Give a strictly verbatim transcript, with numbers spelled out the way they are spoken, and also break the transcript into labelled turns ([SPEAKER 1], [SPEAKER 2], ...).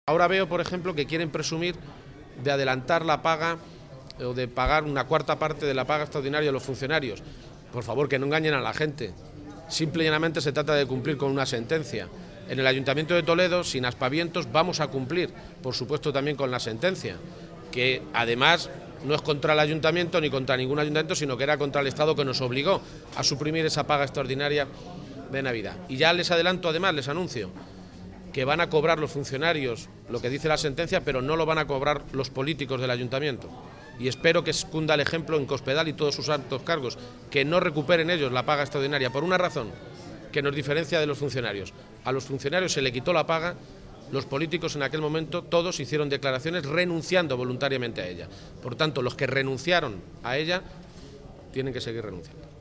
[SPEAKER 1] Ahora veo, por ejemplo, que quieren presumir de adelantar la paga o de pagar una cuarta parte de la paga extraordinaria a los funcionarios. Por favor, que no engañen a la gente. Simple y llanamente se trata de cumplir con una sentencia. En el Ayuntamiento de Toledo, sin aspavientos, vamos a cumplir, por supuesto, también con la sentencia, que además no es contra el Ayuntamiento ni contra ningún ayuntamiento, sino que era contra el Estado, que nos obligó a suprimir esa paga extraordinaria de Navidad. Y ya les adelanto, además, les anuncio que van a cobrar los funcionarios lo que dice la sentencia, pero no lo van a cobrar los políticos del ayuntamiento. Y espero que cunda el ejemplo en Cospedal y todos sus altos cargos, que no recuperen ellos la paga extraordinaria, por una razón que nos diferencia de los funcionarios. A los funcionarios se le quitó la paga, los políticos en aquel momento todos hicieron declaraciones renunciando voluntariamente a ella. Por tanto, los que renunciaron a ella tienen que seguir renunciando.